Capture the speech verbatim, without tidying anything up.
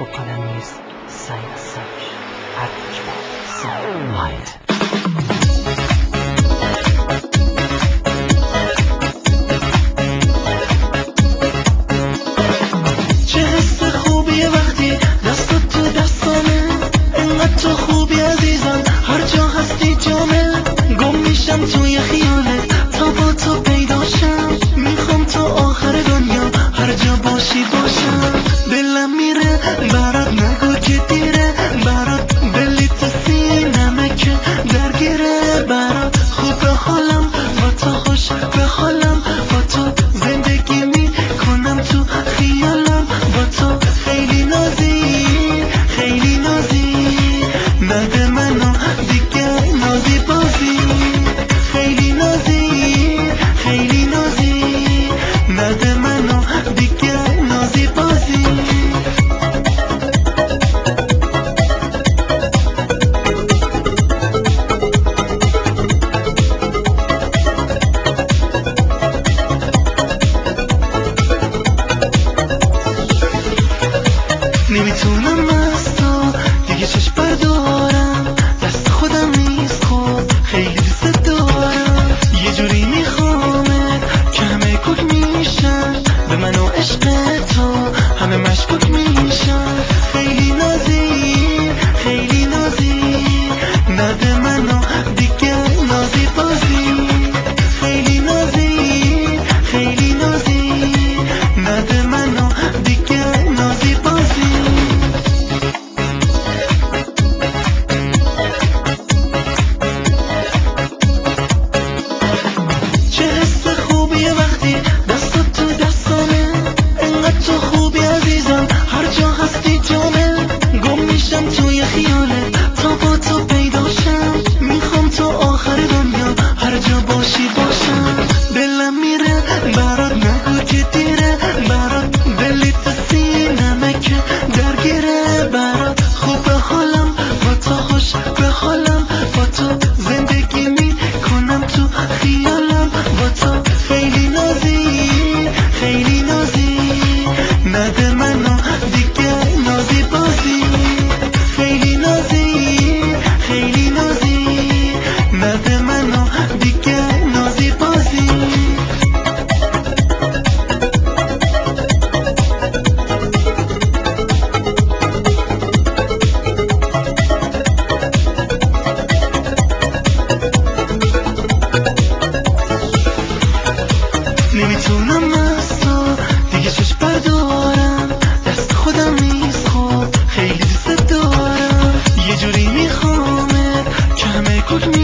بکنم نیست سعی سبش هر کج با سعی هایت چه حس خوبیه وقتی دستت تو دستانه، انقدر تو خوبی عزیزم هر جا هستی جامه، گم میشم توی خیالت تا با تو پیداشم، میخوام تو آخر دنیا هر جا باشی باشم، دلم میره برات نگو که دیره، برات دلی تو سینمه که درگیره، برات خوب به حالم با تو خوش به حالم، با تو زندگی میکنم تو خیالم، با تو خیلی نازی خیلی نازی، نده منو دیگه نازی بازی، خیلی نازی خیلی نازی، نده منو دیگه نازی بازی. نمیتونم از تو دیگه چشم بردارم، دست خودم نیست خب خیلی دوست دارم، یه جوری میخوامت که همه کوک میشن، به من و عشق تو همه مشکوک میشن، خیلی نازی خیلی نازی، نده منو دیگه نازی بازی، خیلی نازی خیلی نازی، نده منو دیگه نازی بازی. چه حس خوبیه وقتی دستت تو دستانه، انقدر تو خوبی عزیزم هر جا هستی جامه، گم میشم توی خیالت تا با تو پیداشم، میخوام تو آخر دنیا هر جا باشی باشم، دلم میره برات نگو که دیره، برات دلی تو سینمه که درگیره، برات خوب به حالم با تو خوش به حالم، با تو زندگی میکنم تو خیالم، با تو خیلی نازی خیلی نازی، نده منو دیگه نازی بازی، خیلی نازی خیلی نازی، نده منو دیگه نازی بازی. نمیتونم از تو دیگه چشم بردارم، دست خودم نیست خب خیلی دوست دارم، یه جوری میخوامت که همه کوک